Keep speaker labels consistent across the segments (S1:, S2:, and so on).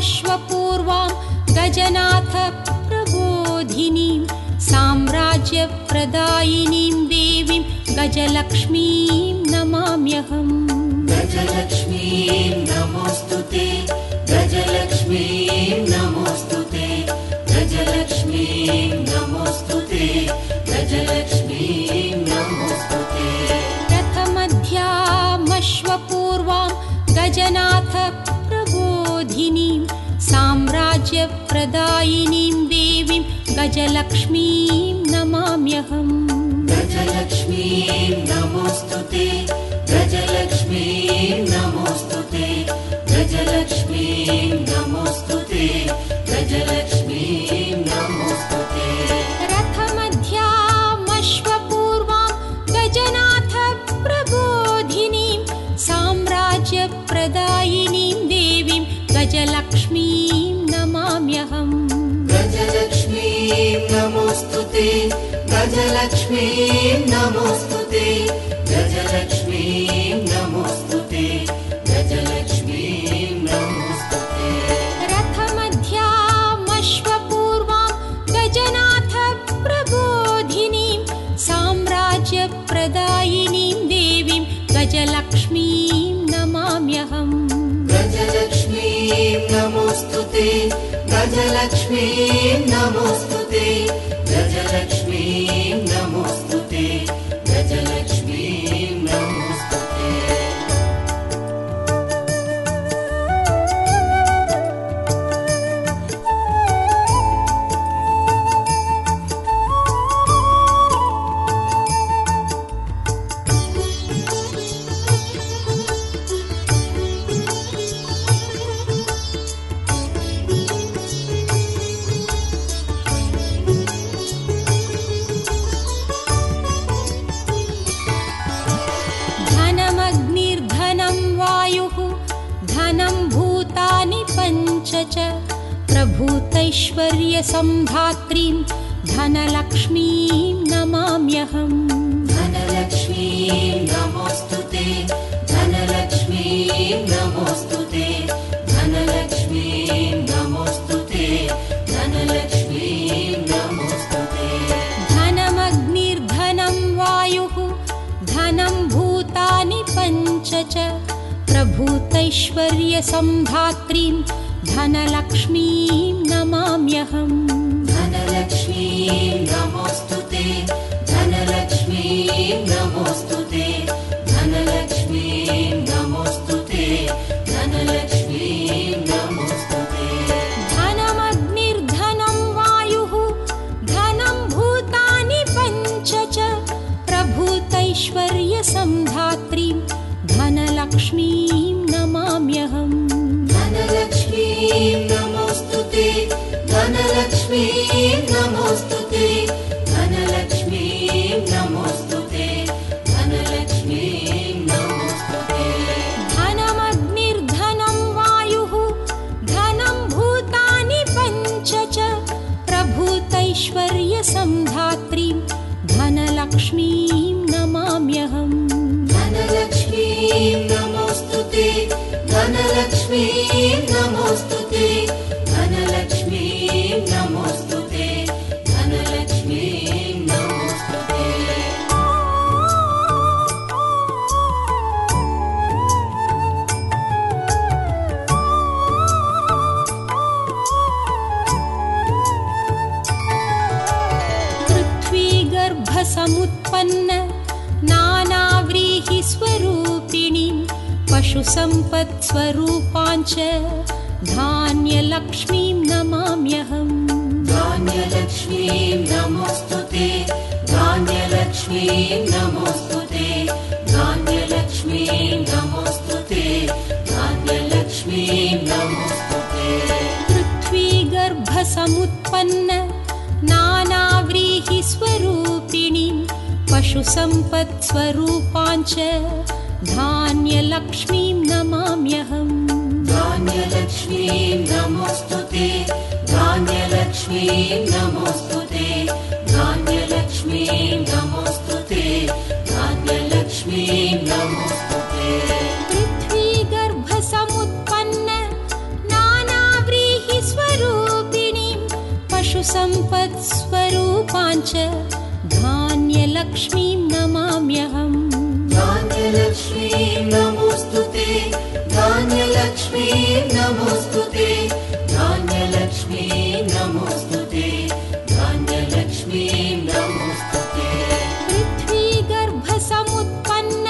S1: गजनाथामश्वपूर्वां गजनाथ प्रबोधिनीं साम्राज्यप्रदायिनीं देवीं गजलक्ष्मीं नमाम्यहम्।
S2: गजलक्ष्मीं नमोऽस्तुते, गजलक्ष्मीं नमोऽस्तुते, गजलक्ष्मीं नमोऽस्तुते, गजलक्ष्मीं नमोऽस्तुते।
S1: रथमध्यामश्वपूर्वां गजनाथ प्रबोधिनीं साम्राज्यप्रदायिनीं देवीं गजलक्ष्मीं नमाम्यहम्।
S2: गजलक्ष्मीं नमोऽस्तुते, गजलक्ष्मीं नमोऽस्तुते, गजलक्ष्मीं नमोऽस्तुते, गजलक्ष्मीं नमोऽस्तुते।
S1: रथमध्यामश्वपूर्वां गजनाथ प्रबोधिनीं साम्राज्यप्रदायिनीं देवीं गजलक्ष्मीं नमाम्यहम्।
S2: गजलक्ष्मीं नमोऽस्तुते, गजलक्ष्मीं नमोऽस्तुते, गजलक्ष्मीं नमोऽस्तुते, गजलक्ष्मीं नमोऽस्तुते।
S1: रथमध्यामश्वपूर्वां गजनाथ प्रबोधिनीं साम्राज्यप्रदायिनीं देवीं गजलक्ष्मीं नमाम्यहम्।
S2: गजलक्ष्मीं नमोऽस्तुते, गजलक्ष्मीं नमोऽस्तुते, गजलक्ष्मीं नमोऽस्तुते, गजलक्ष्मीं नमोऽस्तुते।
S1: धनमग्निर्धनं वायुः धनं भूतानि पञ्च च प्रभूतैश्वर्यसम्धात्रीं धनलक्ष्मीं नमाम्यहम्।
S2: धनलक्ष्मीं नमोऽस्तुते, धनलक्ष्मीं नमोऽस्तुते, धनलक्ष्मीं नमोऽस्तुते, धनलक्ष्मीं नमोऽस्तुते।
S1: धनमग्निर्धनं वायुः धनं भूतानि पञ्च च प्रभूतैश्वर्यसम्धात्रीं धनलक्ष्मीं नमाम्यहम्।
S2: धनलक्ष्मीं नमोऽस्तुते, धनलक्ष्मीं नमोऽस्तुते, धनलक्ष्मीं नमोऽस्तुते, धनलक्ष्मीं नमोऽस्तुते।
S1: धनमग्निर्धनं वायुः धनं भूतानि पञ्च च प्रभूतैश्वर्यसम्धात्रीं धनलक्ष्मीं नमाम्यहम्।
S2: धनलक्ष्मीं नमोऽस्तुते, धनलक्ष्मीं नमोऽस्तुते, धनलक्ष्मीं नमोऽस्तुते, धनलक्ष्मीं नमोऽस्तुते।
S1: धनमग्निर्धनं वायुः धनं भूतानि पञ्च च प्रभूतैश्वर्यसम्धात्रीं धनलक्ष्मीं नमाम्यहम्।
S2: धनलक्ष्मीं नमोऽस्तुते, धनलक्ष्मीं नमोऽस्तुते, धनलक्ष्मीं नमोऽस्तुते, धनलक्ष्मीं नमोऽस्तुते।
S1: पृथ्वीगर्भसमुत्पन्न नानाव्रीहिस्वरूपिणीं पशुसम्पत्स्वरूपाञ्च धान्यलक्ष्मीं नमाम्यहम्।
S2: धान्यलक्ष्मीं नमोऽस्तुते, धान्यलक्ष्मीं नमोऽस्तुते, धान्यलक्ष्मीं नमोऽस्तुते, धान्यलक्ष्मीं नमोऽस्तुते।
S1: पृथ्वीगर्भसमुत्पन्न नानाव्रीहिस्वरूपिणीं पशुसम्पत्स्वरूपाञ्च धान्यलक्ष्मीं नमाम्यहम्।
S2: धान्यलक्ष्मीं नमोऽस्तुते, धान्यलक्ष्मीं नमोऽस्तुते, धान्यलक्ष्मीं नमोऽस्तुते, धान्यलक्ष्मीं नमोऽस्तुते।
S1: पृथ्वीगर्भसमुत्पन्न नानाव्रीहिस्वरूपिणीं स्वरूपाञ्च धान्यलक्ष्मीं नमाम्यहम्
S2: धान्यलक्ष्मीं नमोऽस्तुते धान्यलक्ष्मीं नमोऽस्तुते धान्यलक्ष्मीं नमोऽस्तुते धान्यलक्ष्मीं नमोऽस्तुते
S1: पृथ्वीगर्भसमुत्पन्न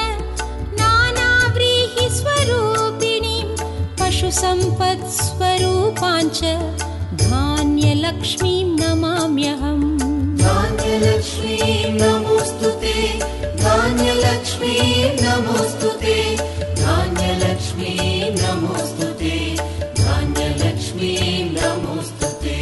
S1: नानाव्रीहिस्वरूपिणीं पशुसम्पत्स्वरूपाञ्च धान्यलक्ष्मीं नमाम्यहम्
S2: धान्यलक्ष्मीं नमोऽस्तुते धान्यलक्ष्मीं नमोऽस्तुते धान्यलक्ष्मीं नमोऽस्तुते धान्यलक्ष्मीं नमोऽस्तुते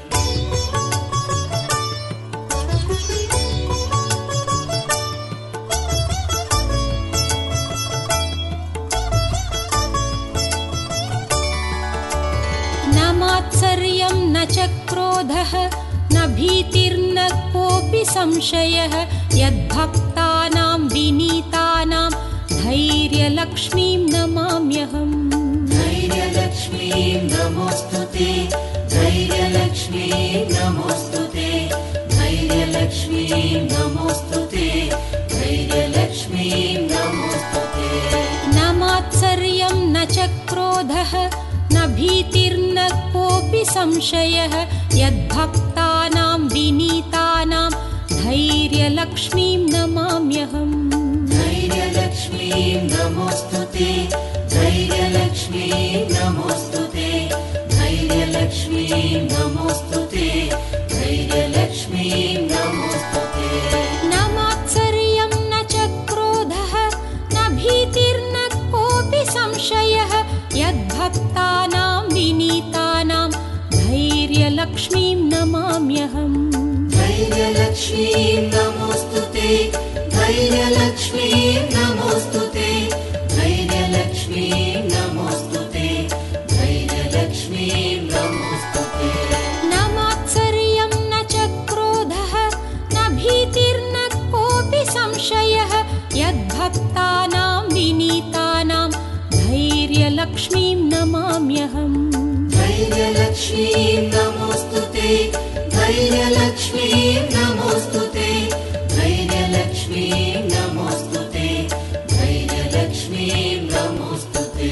S1: न मात्सर्यं न च क्रोधः न भीतिर्न कोऽपि संशयः यद्भक्तानां विनीतानां धैर्यलक्ष्मीं नमाम्यहम्
S2: धैर्यलक्ष्मीं नमोऽस्तुते धैर्यलक्ष्मीं नमोऽस्तुते धैर्यलक्ष्मीं नमोऽस्तुते धैर्यलक्ष्मीं नमोऽस्तुते
S1: न मात्सर्यं न च क्रोधः न भीतिर्न कोऽपि संशयः यद्भक्तानां विनीतानां धैर्यलक्ष्मीं नमाम्यहम्
S2: धैर्यलक्ष्मीं नमोऽस्तुते धैर्यलक्ष्मीं नमोऽस्तुते धैर्यलक्ष्मीं नमोऽस्तुते धैर्यलक्ष्मीं नमोऽस्तुते
S1: न मात्सर्यं न च क्रोधः न भीतिर्न कोऽपि संशयः यद्भक्तानां विनीतानां धैर्यलक्ष्मीं नमाम्यहम्
S2: धैर्यलक्ष्मीं नमोऽस्तुते धैर्यलक्ष्मीं नमोऽस्तुते धैर्यलक्ष्मीं नमोऽस्तुते धैर्यलक्ष्मीं नमोऽस्तुते
S1: न मात्सर्यं न च क्रोधः न भीतिर्न कोऽपि संशयः यद्भक्तानां विनीतानां धैर्यलक्ष्मीं नमाम्यहम्
S2: धैर्यलक्ष्मीं नमोऽस्तुते धैर्यलक्ष्मीं नमोऽस्तुते धैर्यलक्ष्मीं नमोऽस्तुते धैर्यलक्ष्मीं नमोऽस्तुते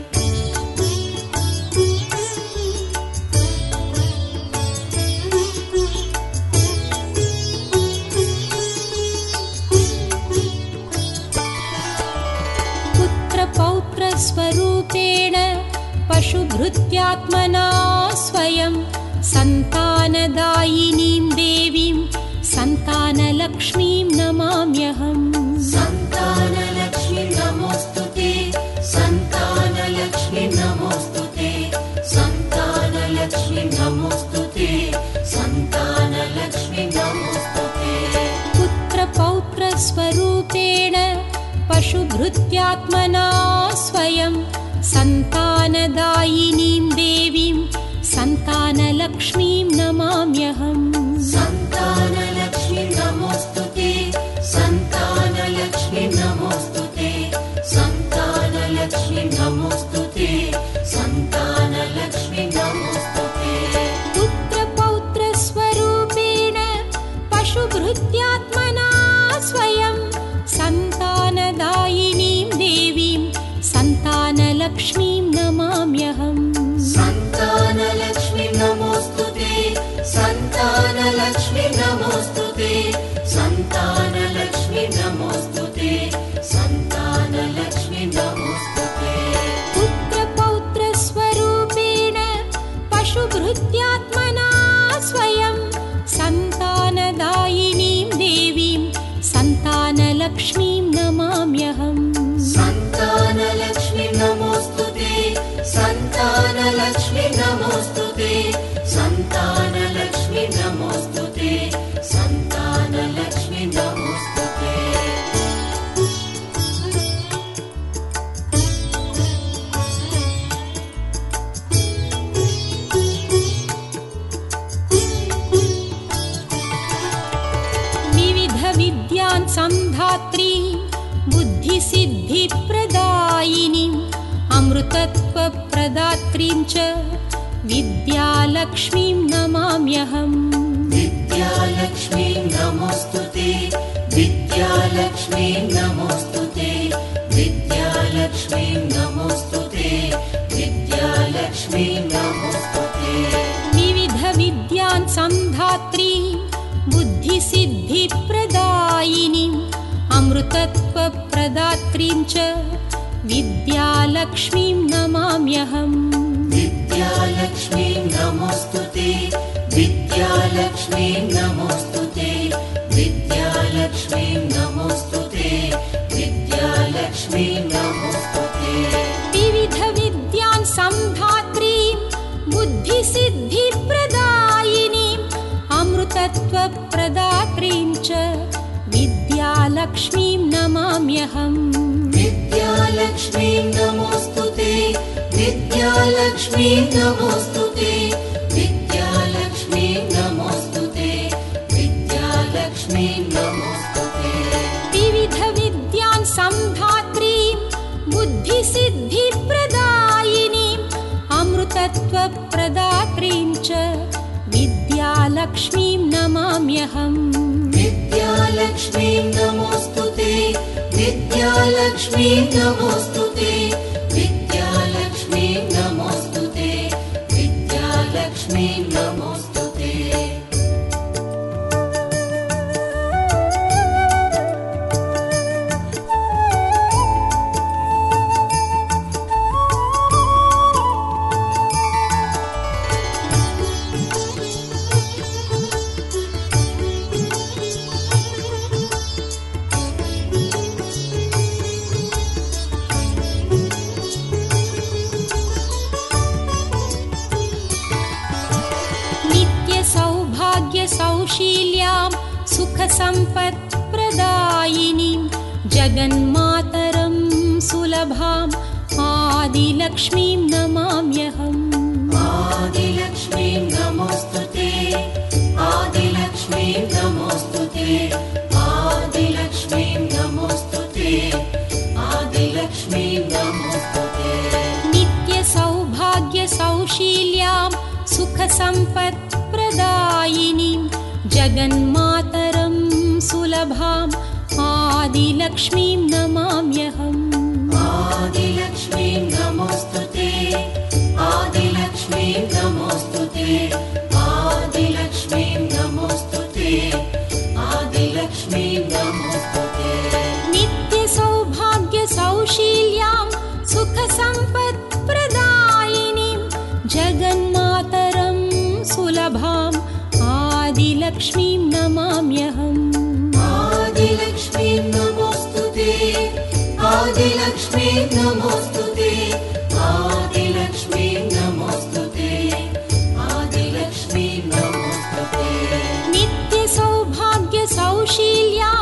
S1: पुत्रपौत्रस्वरूपेण पशुभृत्यात्मना स्वयं सन्तानदायिनीं देवीं सन्तानलक्ष्मीं नमाम्यहम्
S2: सन्तानलक्ष्मीं नमोऽस्तुते सन्तानलक्ष्मीं नमोऽस्तुते सन्तानलक्ष्मीं नमोऽस्तुते सन्तानलक्ष्मीं नमोऽस्तुते
S1: पुत्रपौत्रस्वरूपेण पशुभृत्यात्मना स्वयं सन्तानदायिनीं देवीं सन्तानलक्ष्मीं नमाम्यहम्
S2: सन्तानलक्ष्मीं नमोऽस्तुते सन्तानलक्ष्मीं नमोऽस्तुते सन्तानलक्ष्मीं नमोऽस्तुते सन्तानलक्ष्मीं नमोऽस्तुते
S1: पुत्रपौत्रस्वरूपेण पशुभृत्यात्मना स्वयं सन्तानदायिनीं देवीं सन्तानलक्ष्मीं नमाम्यहम्
S2: सन्तानलक्ष्मीं नमोऽस्तुते सन्तानलक्ष्मीं नमोऽस्तुते सन्तानलक्ष्मीं नमोऽस्तुते सन्तानलक्ष्मीं नमोऽस्तुते
S1: पुत्रपौत्रस्वरूपेण पशुभृत्यात्मना स्वयं सन्तानदायिनीं देवीं सन्तानलक्ष्मीं नमाम्यहम्
S2: सन्तानलक्ष्मीं नमोऽस्तुते सन्तानलक्ष्मीं नमोऽस्तुते सन्तानलक्ष्मीं नमोऽस्तुते सन्तानलक्ष्मीं नमोऽस्तुते
S1: विविधविद्यान् संधात्री बुद्धिसिद्धिप्रदायिनीम् अमृतत्वप्रदात्रीं च विद्यालक्ष्मीं नमाम्यहम्
S2: विद्यालक्ष्मीं नमोऽस्तुते विद्यालक्ष्मीं नमोऽस्तुते विद्यालक्ष्मीं नमोऽस्तुते विद्यालक्ष्मीं नमोऽस्तुते
S1: विविध विद्यान् संधात्री बुद्धिसिद्धिप्रदायिनीम् अमृतत्वप्रदात्रीं च विद्यालक्ष्मीं नमाम्यहम्
S2: विद्यालक्ष्मीं नमोऽस्तुते विद्यालक्ष्मीं नमोऽस्तुते विद्यालक्ष्मीं नमोऽस्तुते विद्यालक्ष्मीं नमोऽस्तुते
S1: विविध विद्यान् संधात्रीं बुद्धिसिद्धिप्रदायिनीम् अमृतत्वप्रदात्रीं च विद्यालक्ष्मीं नमाम्यहम्
S2: विद्यालक्ष्मीं नमोऽस्तुते विद्यालक्ष्मीं नमोऽस्तुते विद्यालक्ष्मीं नमोऽस्तुते विद्यालक्ष्मीं नमोऽस्तुते
S1: विविध विद्यान् संधात्रीं बुद्धिसिद्धिप्रदायिनीम् अमृतत्वप्रदात्रीं च विद्यालक्ष्मीं नमाम्यहम्
S2: विद्यालक्ष्मीं नमोऽस्तुते विद्यालक्ष्मीं नमोऽस्तुते विद्यालक्ष्मीं नमोऽस्तुते विद्यालक्ष्मीं नमोऽस्तुते
S1: सौशील्यां सुखसम्पत्प्रदायिनीं जगन्मातरं सुलभाम् आदिलक्ष्मीं नमाम्यहम्
S2: आदिलक्ष्मीं नमोऽस्तुते आदिलक्ष्मीं नमोऽस्तुते आदिलक्ष्मीं नमोऽस्तुते आदिलक्ष्मीं नमोऽस्तुते
S1: नित्यसौभाग्यसौशील्यां सुखसम्पत्प्रदायिनीं जगन्मातरं सुलभाम् आदिलक्ष्मीं नमाम्यहम्
S2: आदिलक्ष्मीं नमोऽस्तुते आदिलक्ष्मीं नमोऽस्तुते आदिलक्ष्मीं नमोऽस्तुते आदिलक्ष्मीं नमोऽस्तुते
S1: नित्यसौभाग्यसौशील्यां सुखसम्पत्प्रदायिनीं जगन्मातरं सुलभाम् आदिलक्ष्मीं नमाम्यहम्
S2: आदिलक्ष्मीं नमोऽस्तुते आदिलक्ष्मीं नमोऽस्तुते आदिलक्ष्मीं नमोऽस्तुते आदिलक्ष्मीं नमोऽस्तुते
S1: नित्यसौभाग्यसौशील्यां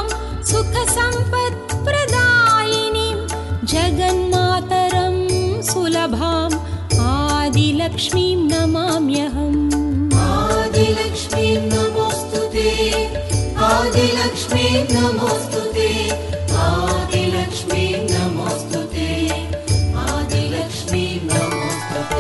S1: सुखसम्पत्प्रदायिनीं जगन्मातरं सुलभाम् आदिलक्ष्मीं नमाम्यहम्
S2: आदिलक्ष्मीं नमोऽस्तुते आदिलक्ष्मीं नमोऽस्तुते आदिलक्ष्मीं नमोऽस्तुते आदिलक्ष्मीं नमोऽस्तुते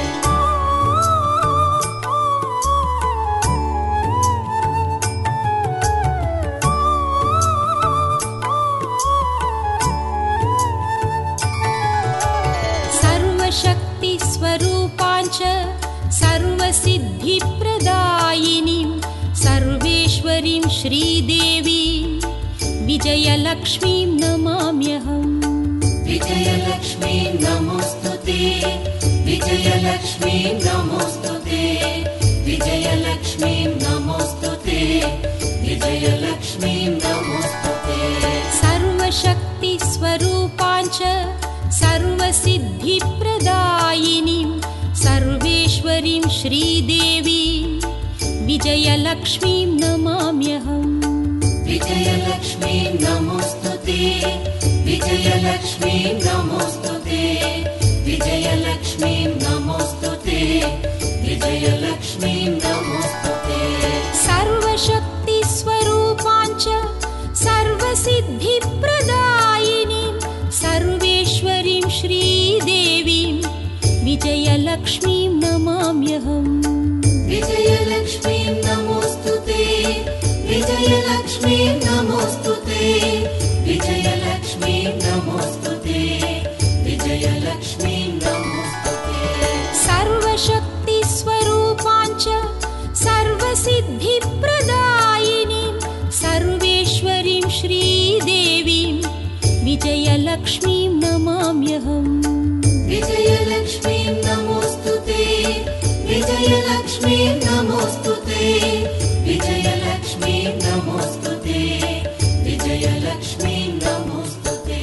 S1: सर्वशक्तिस्वरूपाञ्च सर्वसिद्धिप्रदायिनीं सर्वेश्वरीं श्रीदेवीं विजयलक्ष्मीं नमाम्यहम्
S2: विजयलक्ष्मीं नमोऽस्तुते विजयलक्ष्मीं नमोऽस्तुते विजयलक्ष्मीं नमोऽस्तुते विजयलक्ष्मीं नमोऽस्तुते
S1: सर्वशक्तिस्वरूपाञ्च सर्वसिद्धिप्रदायिनीं सर्वेश्वरीं श्रीदेवीं विजयलक्ष्मीं नमाम्यहम्
S2: विजयलक्ष्मीं नमोऽस्तुते विजयलक्ष्मीं नमोऽस्तुते विजयलक्ष्मीं नमोऽस्तुते विजयलक्ष्मीं नमोऽस्तुते
S1: सर्वशक्तिस्वरूपाञ्च सर्वसिद्धिप्रदायिनीं सर्वेश्वरीं श्रीदेवीं विजयलक्ष्मीं नमाम्यहम्
S2: विजयलक्ष्मीं नमोऽस्तुते नमोस्तुते विजयलक्ष्मी नमोस्तुते विजयलक्ष्मी नमोस्तुते विजयलक्ष्मी नमोस्तुते
S1: सर्वशक्ति स्वरूपाञ्च सर्वसिद्धिप्रदायिनीं सर्वेश्वरीं श्रीदेवीं विजयलक्ष्मीं नमाम्यहम्
S2: विजयलक्ष्मी नमोस्तुते विजयलक्ष्मी नमोस्तुते विजयलक्ष्मी नमोस्तुते विजयलक्ष्मी नमोस्तुते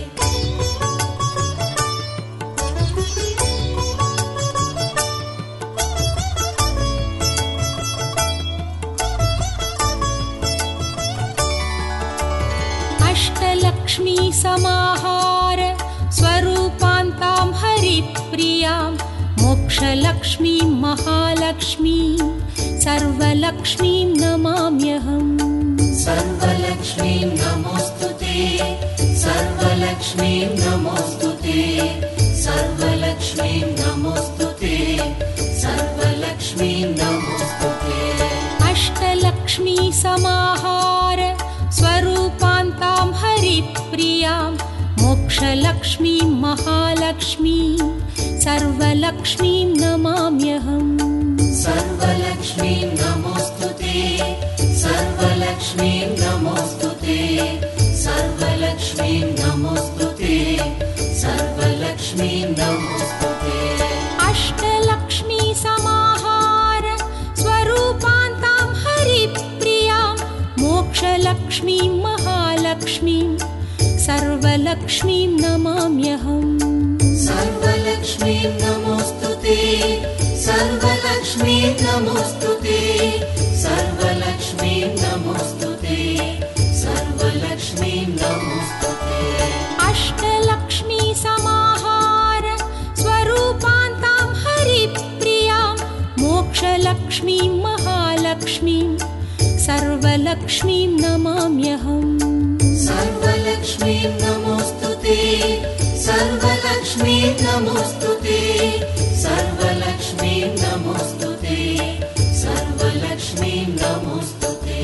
S1: अष्टलक्ष्मी समाहार स्वरूपान्तां हरिप्रियां मोक्षलक्ष्मीं महालक्ष्मीं सर्वलक्ष्मीं नमाम्यहम्
S2: सर्वलक्ष्मी नमोस्तुते सर्वलक्ष्मी नमोस्तुते सर्वलक्ष्मी नमोस्तुते सर्वलक्ष्मी नमोस्तुते
S1: अष्टलक्ष्मी समाहार स्वरूपान्तां हरिप्रियां मोक्षलक्ष्मीं महालक्ष्मीं सर्वलक्ष्मीं नमाम्यहम्
S2: सर्वलक्ष्मी नमोस्तुते सर्वलक्ष्मी नमोस्तुते सर्वलक्ष्मी नमोस्तुते सर्वलक्ष्मी नमोस्तुते
S1: अष्टलक्ष्मी समाहार स्वरूपान्तां हरिप्रियां मोक्षलक्ष्मीं महालक्ष्मीं सर्वलक्ष्मीं नमाम्यहम्
S2: सर्वलक्ष्मी नमोस्तुते सर्वलक्ष्मी नमोस्तुते सर्वलक्ष्मी नमोस्तुते सर्वलक्ष्मी नमोस्तुते
S1: अष्टलक्ष्मी समाहार स्वरूपान्तां हरिप्रियां मोक्षलक्ष्मीं महालक्ष्मीं सर्वलक्ष्मीं नमाम्यहम्
S2: सर्वलक्ष्मी नमोस्तुते सर्वलक्ष्मी नमोस्तुते सर्वलक्ष्मी नमोस्तुते सर्वलक्ष्मी नमोस्तुते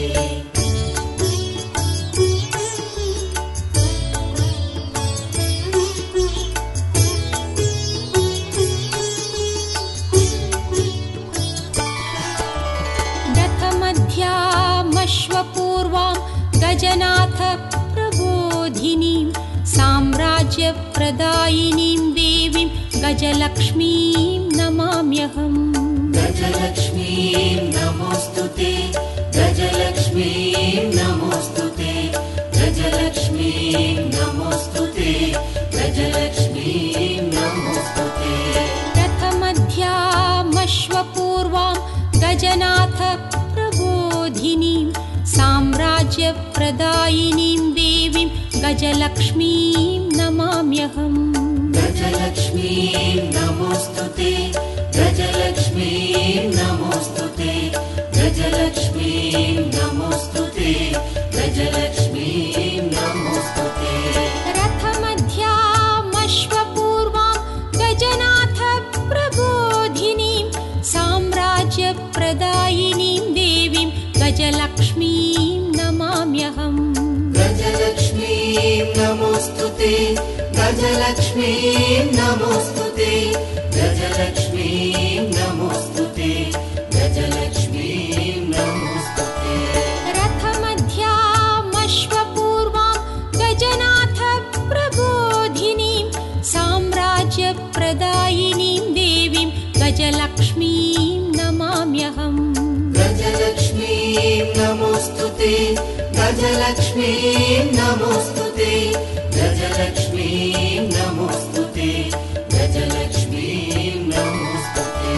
S1: दथमध्यामश्वपूर्वां गजनाथ प्रबोधिनीं साम्राज्यप्रदायिनीं देवीं गजलक्ष्मीं नमाम्यहम्
S2: गजलक्ष्मी नमोस्तुते गजलक्ष्मी नमोस्तुते गजलक्ष्मी नमोस्तुते गजलक्ष्मी नमोस्तुते
S1: प्रथमध्यामश्वपूर्वां गजनाथ प्रबोधिनीं साम्राज्यप्रदायिनीं देवीं गजलक्ष्मीं नमाम्यहम्
S2: गजलक्ष्मी नमोस्तुते गजलक्ष्मी नमोस्तुते गजलक्ष्मी नमोस्तुते गजलक्ष्मी नमोस्तुते
S1: रथमध्यामश्वपूर्वां गजनाथ प्रबोधिनीं साम्राज्यप्रदायिनीं देवीं गजलक्ष्मीं नमाम्यहम्
S2: गजलक्ष्मी नमोस्तुते गजलक्ष्मी नमोस्तुते गजलक्ष्मी नमोस्तुते गजलक्ष्मी नमोस्तुते
S1: रथमध्यामश्वपूर्वां गजनाथ प्रबोधिनीं साम्राज्यप्रदायिनीं देवीं गजलक्ष्मीं नमाम्यहम्
S2: गजलक्ष्मी नमोस्तुते गजलक्ष्मी नमोस्तुते गजलक्ष्मी नमोस्तुते गजलक्ष्मी नमोस्तुते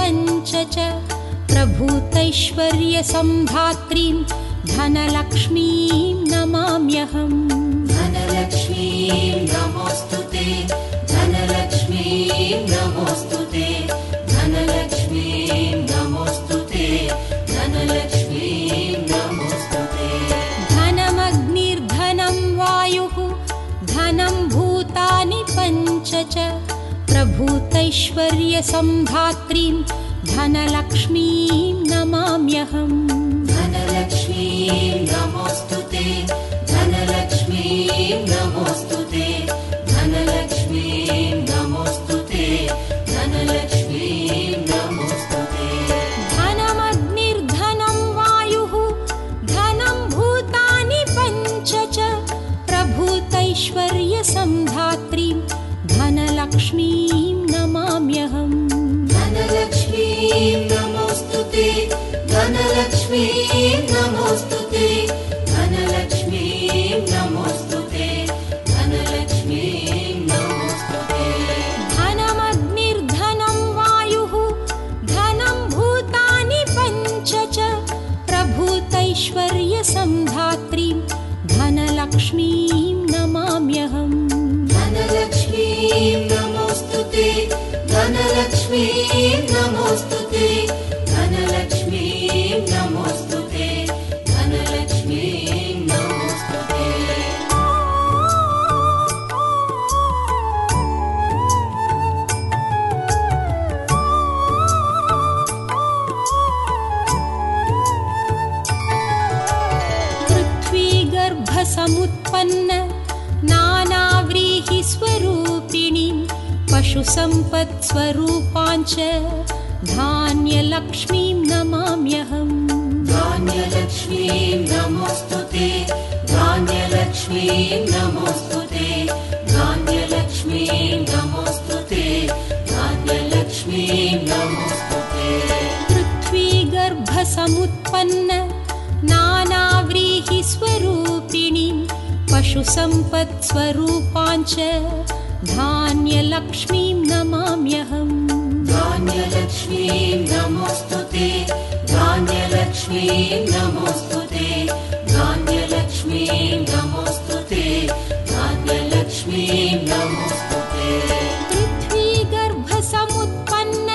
S1: पञ्च च प्रभूतैश्वर्यसम्धात्रीं धनलक्ष्मीं नमाम्यहम्
S2: धनलक्ष्मीं नमोऽस्तुते धनलक्ष्मीं नमोऽस्तुते धनलक्ष्मीं नमोऽस्तुते धनलक्ष्मीं नमोऽस्तुते
S1: धनमग्निर्धनं वायुः धनं भूतानि पञ्च च प्रभूतैश्वर्यसम्धात्रीं धनलक्ष्मीं नमाम्यहम्
S2: धनलक्ष्मीं नमोऽस्तुते धनलक्ष्मीं नमोऽस्तुते धनलक्ष्मीं नमोऽस्तुते धनलक्ष्मीं नमोऽस्तुते
S1: धनमग्निर्धनं वायुः धनं भूतानि पञ्च च प्रभूतैश्वर्यसम्धात्रीं धनलक्ष्मीं नमाम्यहम्
S2: धनलक्ष्मीं नमोऽस्तुते धनलक्ष्मीं नमोऽस्तुते धनलक्ष्मीं नमोऽस्तुते धनलक्ष्मीं नमोऽस्तुते
S1: धनमग्निर्धनं वायुः धनं भूतानि पञ्च च प्रभूतैश्वर्यसम्धात्रीं धनलक्ष्मीं नमाम्यहम्
S2: धनलक्ष्मीं नमोऽस्तुते धनलक्ष्मीं नमोऽस्तुते धनलक्ष्मीं नमोऽस्तुते धनलक्ष्मीं नमोऽस्तुते
S1: पृथ्वीगर्भसमुत्पन्न नानाव्रीहिस्वरूपिणीं पशुसम्पत्स्वरूपाञ्च धान्यलक्ष्मीं नमाम्यहम्
S2: धान्यलक्ष्मीं नमोऽस्तुते धान्यलक्ष्मीं नमोऽस्तुते धान्यलक्ष्मीं नमोऽस्तुते धान्यलक्ष्मीं नमोऽस्तुते
S1: पृथ्वीगर्भसमुत्पन्न नानाव्रीहिस्वरूपिणीं पशुसम्पत्स्वरूपाञ्च धान्यलक्ष्मीं नमाम्यहम्
S2: धान्यलक्ष्मीं नमोऽस्तुते धान्यलक्ष्मीं नमोऽस्तुते धान्यलक्ष्मीं नमोऽस्तुते धान्यलक्ष्मीं नमोऽस्तुते
S1: पृथ्वीगर्भसमुत्पन्न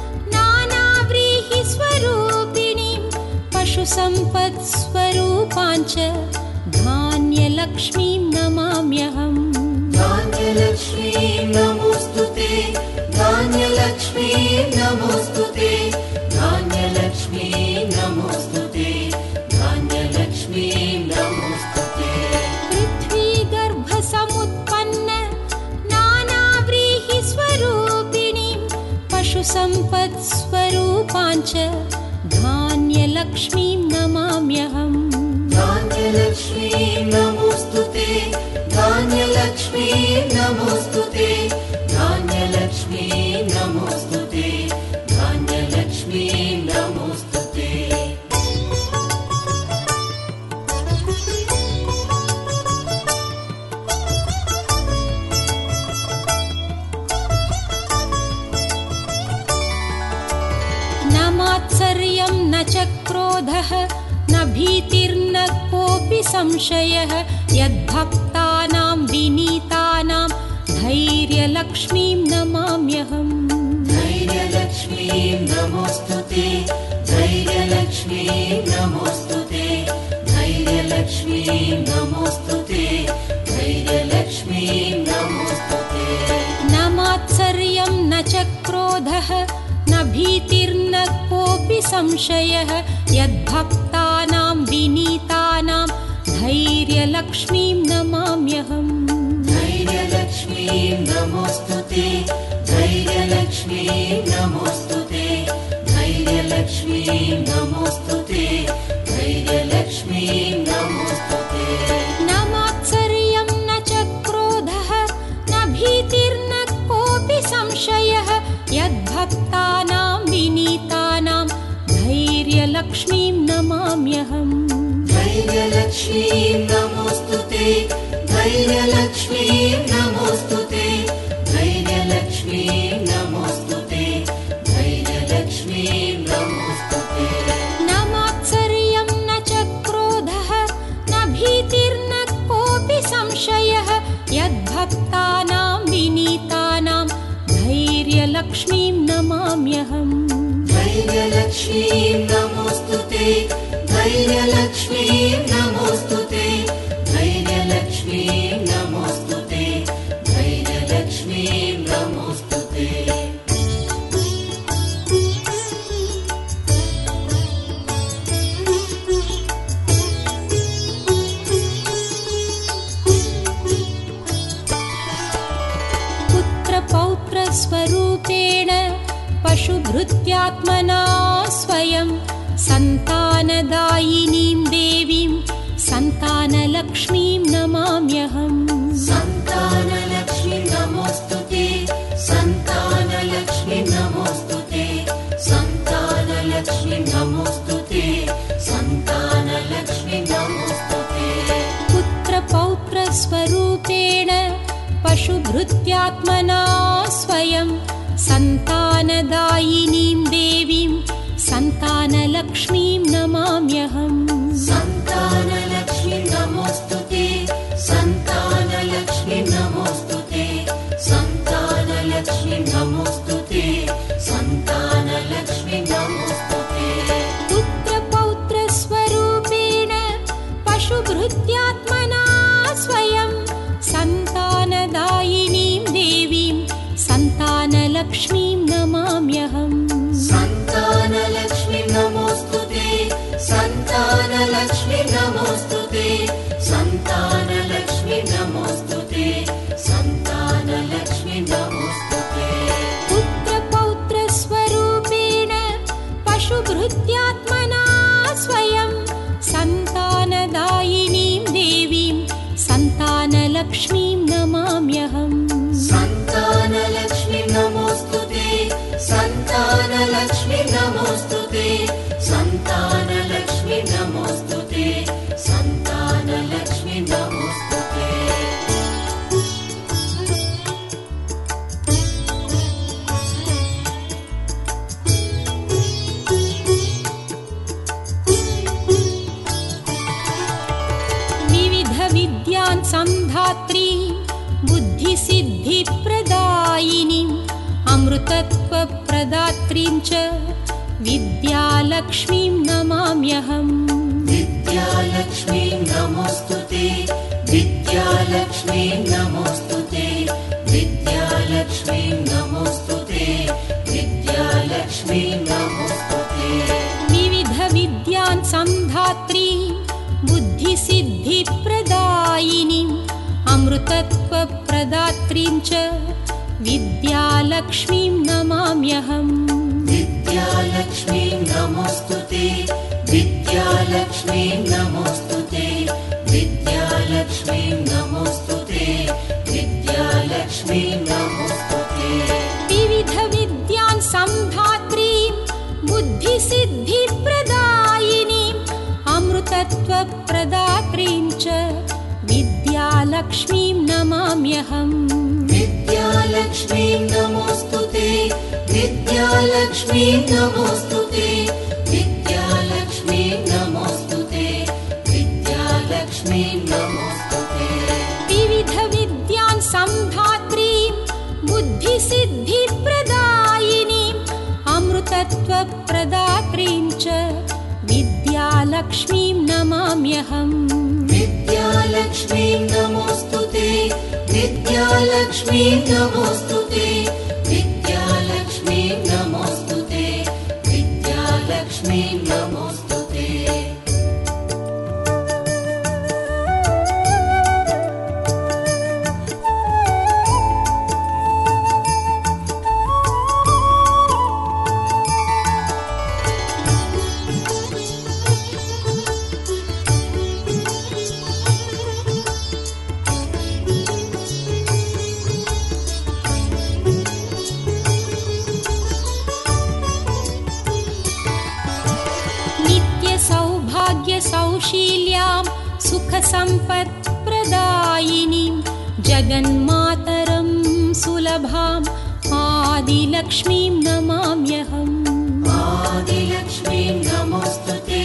S1: नानाव्रीहिस्वरूपिणीं पशुसम्पत्स्वरूपाञ्च धान्यलक्ष्मीं नमाम्यहम्
S2: धान्यलक्ष्मीं नमोऽस्तुते धान्यलक्ष्मीं नमोऽस्तुते धान्यलक्ष्मीं नमोऽस्तुते धान्यलक्ष्मीं नमोऽस्तुते
S1: पृथ्वीगर्भसमुत्पन्न नानाव्रीहिस्वरूपिणीं पशुसम्पत्स्वरूपाञ्च धान्यलक्ष्मीं नमाम्यहम्
S2: धान्यलक्ष्मीं नमोऽस्तुते धान्यलक्ष्मीं नमोऽस्तुते धान्यलक्ष्मीं नमोऽस्तुते धान्यलक्ष्मीं नमोऽस्तुते
S1: न मात्सर्यं न च क्रोधः न भीतिर्न कोऽपि संशयः यद्भक्तानां विनीतानां धैर्यलक्ष्मीं नमाम्यहम्
S2: धैर्यलक्ष्मीं नमोऽस्तुते धैर्यलक्ष्मीं नमोऽस्तुते धैर्यलक्ष्मीं नमोऽस्तुते धैर्यलक्ष्मीं नमोऽस्तुते
S1: न मात्सर्यं न च क्रोधः न भीतिर्न कोऽपि संशयः यद्भक्तानां विनीतानां धैर्यलक्ष्मीं नमाम्यहम्
S2: धैर्यलक्ष्मीं नमोऽस्तुते धैर्यलक्ष्मीं नमोऽस्तुते धैर्यलक्ष्मीं नमोऽस्तुते धैर्यलक्ष्मीं नमोऽस्तुते
S1: न मात्सर्यं न च क्रोधः न भीतिर्न कोऽपि संशयः यद्भक्तानां विनीतानां धैर्यलक्ष्मीं नमाम्यहम्
S2: धैर्यलक्ष्मीं नमोऽस्तुते धैर्यलक्ष्मीं नमोऽस्तुते धैर्यलक्ष्मीं नमोऽस्तुते धैर्यलक्ष्मीं
S1: यद्भक्तानां विनीतानां धैर्यलक्ष्मीं नमाम्यहम्।
S2: धैर्यलक्ष्मीं नमोऽस्तुते, धैर्यलक्ष्मीं नमोऽस्तुते, धैर्यलक्ष्मीं नमोऽस्तुते, धैर्यलक्ष्मीं नमोऽस्तुते।
S1: पुत्रपौत्रस्वरूपेण पशुभृत्यात्मना स्वयं सन्तानदायिनीं देवीं सन्तानलक्ष्मीं नमाम्यहम्।
S2: सन्तानलक्ष्मी नमोऽस्तुते, सन्तानलक्ष्मी नमोऽस्तुते, सन्तानलक्ष्मी नमोऽस्तुते, सन्तानलक्ष्मी नमोऽस्तुते।
S1: पुत्रपौत्रस्वरूपेण पशुभृत्यात्मना स्वयं सन्तानदायिनीं देवीं सन्तानलक्ष्मीं नमाम्यहम्।
S2: सन्तानलक्ष्मी नमोऽस्तुते, सन्तानलक्ष्मी नमोऽस्तुते, सन्तानलक्ष्मी नमोऽस्तुते, सन्तानलक्ष्मी नमोऽस्तुते।
S1: पुत्रपौत्रस्वरूपेण पशुभृत्यात्मना स्वयं सन्तानदायिनीं देवीं सन्तानलक्ष्मीं नमाम्यहम्।
S2: सन्तानलक्ष्मी नमोऽस्तुते, सन्तानलक्ष्मी नमोऽस्तुते, सन्तानलक्ष्मी नमोऽस्तुते, सन्तानलक्ष्मी नमोऽस्तुते।
S1: पुत्रपौत्रस्वरूपेण पशुभृत्यात्मना स्वयं सन्तानदायिनीं देवीं सन्तानलक्ष्मीं नमाम्यहम्।
S2: सन्तानलक्ष्मी नमोऽस्तुते, सन्तानलक्ष्मी नमोऽस्तुते, सन्तानलक्ष्मी नमोऽस्तुते, सन्तानलक्ष्मी नमोऽस्तुते।
S1: विविधविद्यान् संधात्री बुद्धिसिद्धिप्रदायिनीम् अमृतत्वप्रदात्रीं च विद्यालक्ष्मीं नमाम्यहम्।
S2: विद्यालक्ष्मीं नमोऽस्तुते, विद्यालक्ष्मीं नमोऽस्तुते, विद्यालक्ष्मीं नमोऽस्तुते, विद्यालक्ष्मीं नमोऽस्तुते।
S1: विविधविद्यान् संधात्री बुद्धिसिद्धिप्रदायिनीम् अमृतत्वप्रदात्रीं च विद्यालक्ष्मीं नमाम्यहम्।
S2: विद्यालक्ष्मीं नमोऽस्तुते, विद्यालक्ष्मीं नमोऽस्तुते, विद्यालक्ष्मीं नमोऽस्तुते, विद्यालक्ष्मीं नमोऽस्तुते।
S1: विविधविद्यान् संधात्रीं बुद्धिसिद्धिप्रदायिनीम् अमृतत्वप्रदात्रीं च विद्यालक्ष्मीं नमाम्यहम्।
S2: विद्यालक्ष्मीं नमोऽस्तुते, विद्यालक्ष्मीं नमोऽस्तुते, विद्यालक्ष्मीं नमोऽस्तुते, विद्यालक्ष्मीं नमोऽस्तुते।
S1: विविधविद्यान् संधात्रीं बुद्धिसिद्धिप्रदायिनीम् अमृतत्वप्रदात्रीं च विद्यालक्ष्मीं नमाम्यहम्।
S2: विद्यालक्ष्मीं नमोऽस्तुते, विद्यालक्ष्मीं नमोऽस्तुते, विद्यालक्ष्मीं नमोऽस्तुते, विद्यालक्ष्मीं नमोऽस्तुते।
S1: सौशील्यां सुखसम्पत्प्रदायिनीं जगन्मातरं सुलभाम् आदिलक्ष्मीं नमाम्यहम्।
S2: आदिलक्ष्मीं नमोऽस्तुते,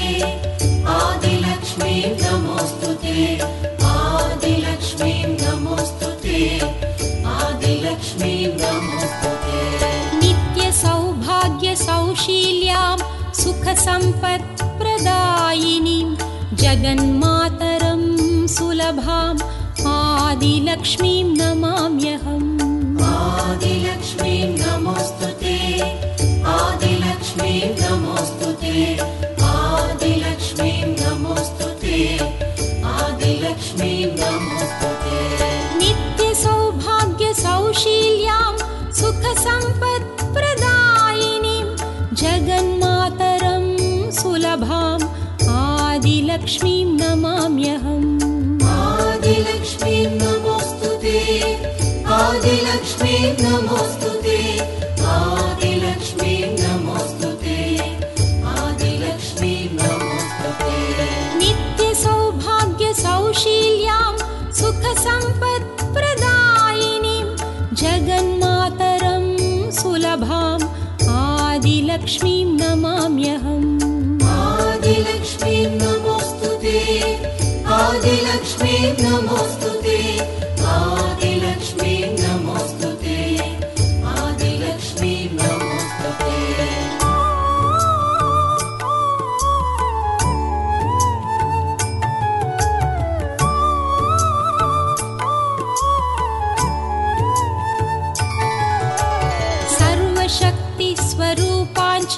S2: आदिलक्ष्मीं नमोऽस्तुते, आदिलक्ष्मीं नमोऽस्तुते,
S1: सुखसम्पत्प्रदायिनीं जगन्मातरं सुलभाम् आदिलक्ष्मीं नमाम्यहम्।
S2: आदिलक्ष्मीं नमोऽस्तुते, आदिलक्ष्मीं नमोऽस्तुते, आदिलक्ष्मीं नमोऽस्तुते, आदिलक्ष्मीं नमोऽस्तुते।
S1: नित्यसौभाग्यसौशील्यां सुखसम्पत्प्रदायिनीं जगन्मातरं सुलभाम् आदिलक्ष्मीं नमाम्यहम्।
S2: आदिलक्ष्मीं नमोऽस्तुते, आदिलक्ष्मीं नमोऽस्तुते, आदिलक्ष्मीं नमोऽस्तुते, आदिलक्ष्मीं नमोऽस्तुते।
S1: नित्यसौभाग्यसौशील्यां सुखसम्पत्प्रदायिनीं जगन्मातरं सुलभाम् आदिलक्ष्मीं नमाम्यहम्।
S2: आदिलक्ष्मीं नमोऽस्तुते, आदिलक्ष्मीं नमोऽस्तुते, आदिलक्ष्मीं नमोऽस्तुते, आदिलक्ष्मीं नमोऽस्तुते।
S1: सर्वशक्तिस्वरूपाञ्च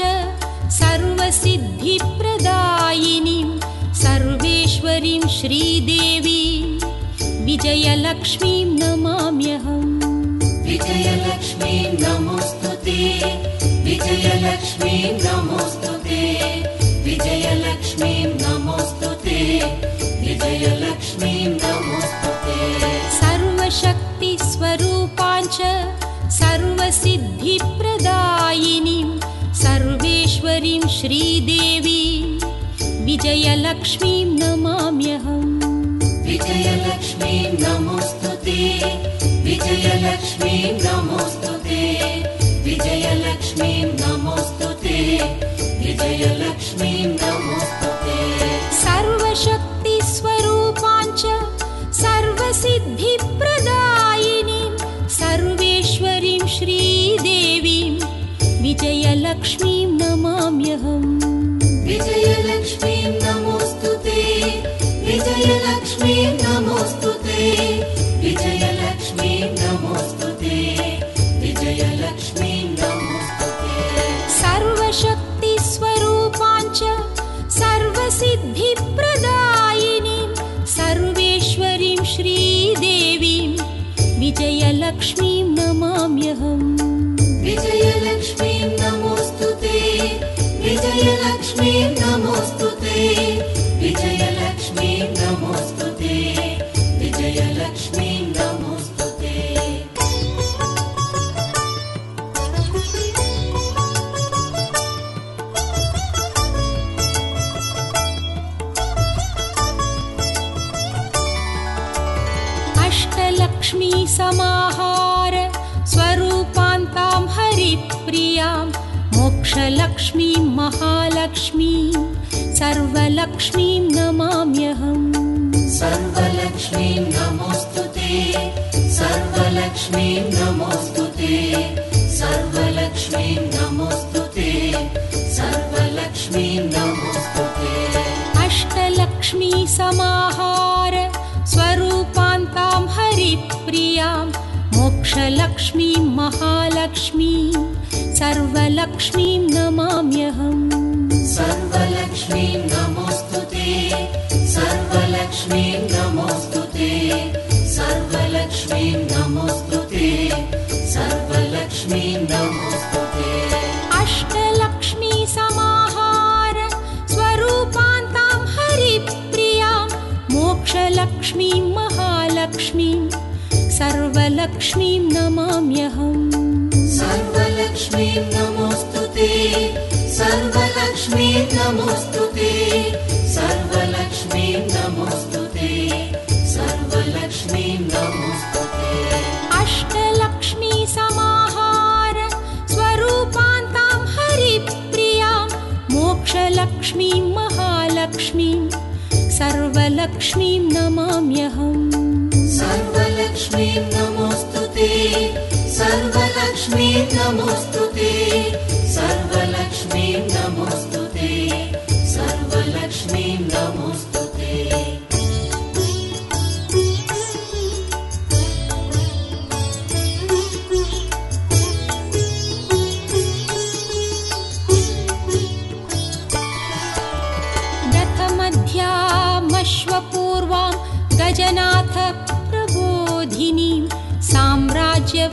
S1: सर्वसिद्धिप्रदायिनीं सर्वेश्वरीं श्रीदेवीं विजयलक्ष्मीं नमाम्यहम्।
S2: विजयलक्ष्मीं नमोऽस्तुते, विजयलक्ष्मीं नमोऽस्तुते, विजयलक्ष्मीं नमोऽस्तुते, विजयलक्ष्मीं नमोऽस्तुते।
S1: सर्वशक्तिस्वरूपाञ्च सर्वसिद्धिप्रदायिनीं सर्वेश्वरीं श्रीदेवीं विजयलक्ष्मीं नमाम्यहम्।
S2: विजयलक्ष्मीं नमोऽस्तुते, विजयलक्ष्मीं नमोऽस्तुते, विजयलक्ष्मीं नमोऽस्तुते, विजयलक्ष्मीं नमोऽस्तुते।
S1: सर्वशक्तिस्वरूपाञ्च सर्वसिद्धिप्रदायिनीं सर्वेश्वरीं श्रीदेवीं विजयलक्ष्मीं नमाम्यहम्।
S2: विजयलक्ष्मीं नमोऽस्तुते, विजयलक्ष्मीं नमोऽस्तुते, विजयलक्ष्मीं नमोऽस्तुते, विजयलक्ष्मीं नमोऽस्तुते।
S1: सर्वशक्तिस्वरूपाञ्च सर्वसिद्धिप्रदायिनीं सर्वेश्वरीं श्रीदेवीं विजयलक्ष्मीं नमाम्यहम्।
S2: विजयलक्ष्मीं नमोऽस्तुते, विजयलक्ष्मीं नमोऽस्तुते, विजयलक्ष्मीं नमोऽस्तुते, विजयलक्ष्मीं नमोऽस्तुते।
S1: अष्टलक्ष्मी समाहार स्वरूपान्तां हरिप्रियां मोक्षलक्ष्मीं महालक्ष्मीं सर्वलक्ष्मीं नमाम्यहम्।
S2: सर्वलक्ष्मीं नमोऽस्तुते, सर्वलक्ष्मीं नमोऽस्तुते, सर्वलक्ष्मीं नमोऽस्तुते, सर्वलक्ष्मीं नमोऽस्तुते।
S1: अष्टलक्ष्मी समाहार स्वरूपान्तां हरिप्रियां मोक्षलक्ष्मीं महालक्ष्मीं सर्वलक्ष्मीं नमाम्यहम्।
S2: सर्वलक्ष्मीं नमोऽस्तुते, सर्वलक्ष्मीं नमोऽस्तुते, सर्वलक्ष्मीं नमोऽस्तुते, सर्वलक्ष्मीं नमोऽस्तुते।
S1: अष्टलक्ष्मी समाहार स्वरूपान्तां हरिप्रियां मोक्षलक्ष्मीं महालक्ष्मीं सर्वलक्ष्मीं नमाम्यहम्।
S2: सर्वलक्ष्मीं नमोऽस्तुते, सर्वलक्ष्मीं नमोऽस्तुते, सर्वलक्ष्मीं नमोऽस्तुते, सर्वलक्ष्मीं नमोऽस्तुते।
S1: अष्टलक्ष्मी समाहार स्वरूपान्तां हरिप्रियां मोक्षलक्ष्मीं महालक्ष्मीं सर्वलक्ष्मीं नमाम्यहम्।
S2: सर्वलक्ष्मीं नमोऽस्तुते, सर्वलक्ष्मीं नमोऽस्तुते, सर्वलक्ष्मीं नमोऽस्तुते,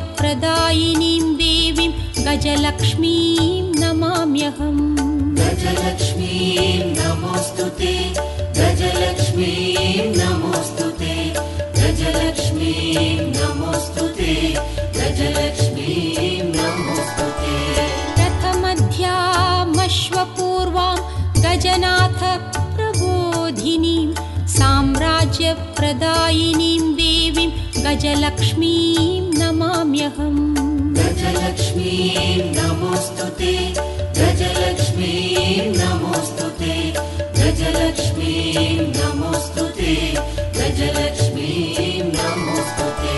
S1: साम्राज्यप्रदायिनीं देवीं गजलक्ष्मीं नमाम्यहम्।
S2: गजलक्ष्मीं नमोऽस्तुते, गजलक्ष्मीं नमोऽस्तुते, गजलक्ष्मीं नमोऽस्तुते, गजलक्ष्मीं नमोऽस्तुते।
S1: रथमध्यामश्वपूर्वां गजनाथ प्रबोधिनीं साम्राज्यप्रदायिनीं देवीं गजलक्ष्मीं नमाम्यहम्।
S2: गजलक्ष्मीं नमोऽस्तुते, गजलक्ष्मीं नमोऽस्तुते, गजलक्ष्मीं नमोऽस्तुते, गजलक्ष्मीं नमोऽस्तुते।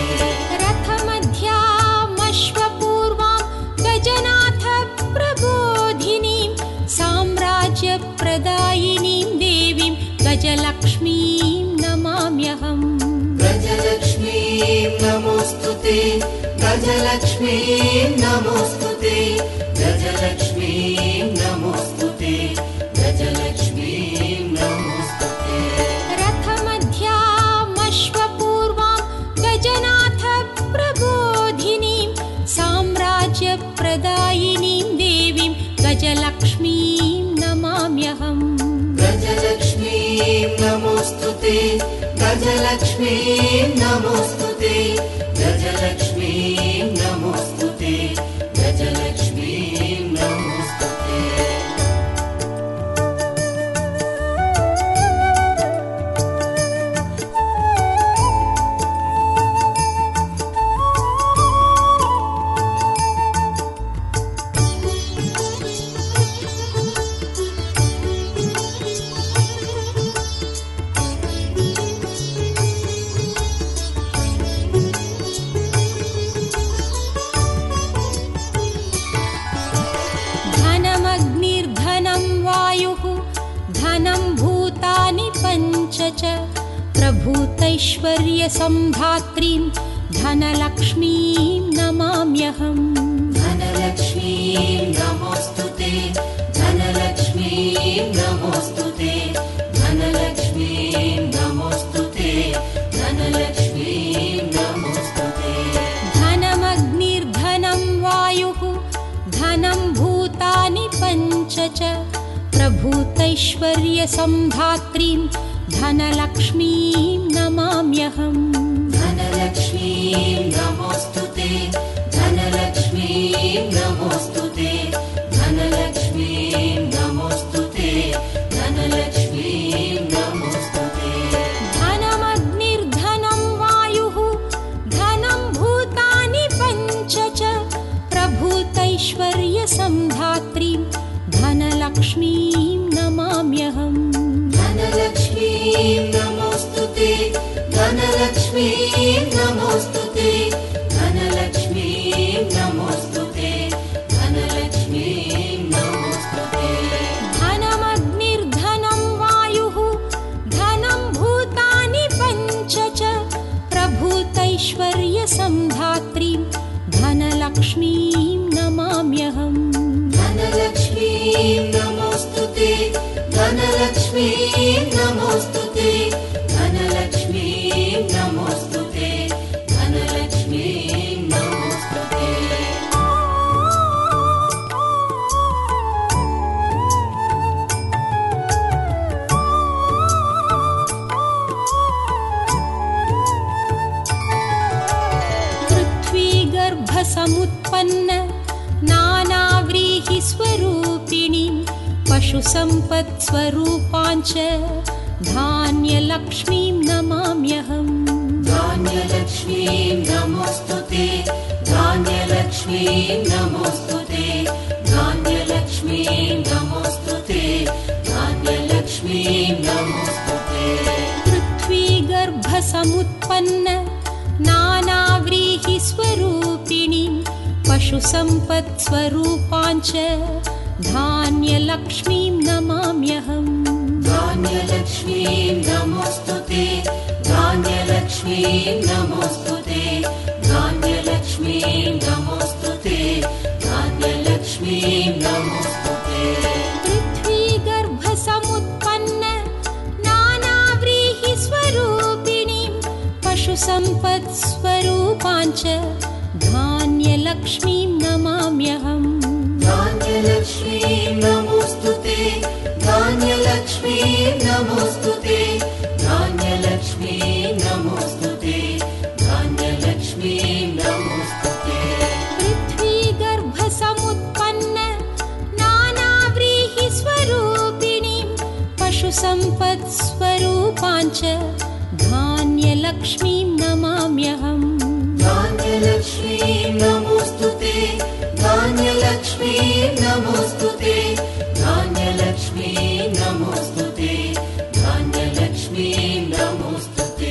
S1: रथमध्यामश्वपूर्वां गजनाथ प्रबोधिनीं साम्राज्यप्रदायिनीं देवीं गजलक्ष्मीं नमाम्यहम्।
S2: गजलक्ष्मीं नमोऽस्तुते, गजलक्ष्मीं नमोऽस्तुते, गजलक्ष्मीं नमोऽस्तुते, गजलक्ष्मीं नमोऽस्तुते।
S1: रथमध्यामश्वपूर्वां गजनाथ प्रबोधिनीं साम्राज्यप्रदायिनीं देवीं गजलक्ष्मीं नमाम्यहम्।
S2: गजलक्ष्मीं नमोऽस्तुते, गजलक्ष्मीं नमोऽस्तुते, गजलक्ष्मीं नमोऽस्तुते, गजलक्ष्मीं नमोऽस्तुते।
S1: च प्रभूतैश्वर्यसम्धात्रीं धनलक्ष्मीं नमाम्यहम्।
S2: धनलक्ष्मीं नमोऽस्तुते, धनलक्ष्मीं नमोऽस्तुते, धनलक्ष्मीं नमोऽस्तुते, धनलक्ष्मीं नमोऽस्तुते।
S1: धनमग्निर्धनं वायुः धनं भूतानि पञ्च च प्रभूतैश्वर्यसम्धात्रीं धनलक्ष्मीं नमाम्यहम्।
S2: धनलक्ष्मीं नमोऽस्तुते, धनलक्ष्मीं नमोऽस्तुते, धनलक्ष्मीं नमोऽस्तुते, धनलक्ष्मीं नमोऽस्तुते।
S1: धनमग्निर्धनं वायुः धनं भूतानि पञ्च च प्रभूतैश्वर्यसम्धात्रीं धनलक्ष्मीं नमाम्यहम्।
S2: धनलक्ष्मीं नमोऽस्तुते, धनलक्ष्मीं नमोऽस्तुते, धनलक्ष्मीं नमोऽस्तुते, धनलक्ष्मीं नमोऽस्तुते।
S1: धनमग्निर्धनं वायुः धनं भूतानि पञ्च च प्रभूतैश्वर्यसम्धात्रीं धनलक्ष्मीं नमाम्यहम्।
S2: धनलक्ष्मीं नमोऽस्तुते, धनलक्ष्मीं नमोऽस्तुते, धनलक्ष्मीं नमोऽस्तुते, धनलक्ष्मीं नमोऽस्तुते।
S1: पृथ्वीगर्भसमुत्पन्न नानाव्रीहिस्वरूपिणीं पशुसम्पत्स्वरूपाञ्च धान्यलक्ष्मीं नमाम्यहम्।
S2: धान्यलक्ष्मीं नमोऽस्तुते, धान्यलक्ष्मीं नमोऽस्तुते, धान्यलक्ष्मीं नमोऽस्तुते, धान्यलक्ष्मीं नमोऽस्तुते।
S1: पृथ्वीगर्भसमुत्पन्न नानाव्रीहिस्वरूपिणीं पशुसम्पत्स्वरूपाञ्च धान्यलक्ष्मीं नमाम्यहम्।
S2: धान्यलक्ष्मीं नमोऽस्तुते, धान्यलक्ष्मीं नमोऽस्तुते, धान्यलक्ष्मीं नमोऽस्तुते, धान्यलक्ष्मीं नमोऽस्तुते।
S1: पृथ्वीगर्भसमुत्पन्न नानाव्रीहिस्वरूपिणीं पशुसम्पत्स्वरूपाञ्च धान्यलक्ष्मीं धान्यलक्ष्मीं नमाम्यहम्
S2: धान्यलक्ष्मीं नमोऽस्तुते धान्यलक्ष्मीं नमोऽस्तुते धान्यलक्ष्मीं नमोऽस्तुते धान्यलक्ष्मीं नमोऽस्तुते
S1: पृथ्वीगर्भसमुत्पन्न नानाव्रीहिस्वरूपिणीं पशुसम्पत्स्वरूपाञ्च धान्यलक्ष्मीं नमाम्यहम्
S2: धान्यलक्ष्मीं नमोऽस्तुते धान्यलक्ष्मीं नमोऽस्तुते धान्यलक्ष्मीं नमोऽस्तुते धान्यलक्ष्मीं नमोऽस्तुते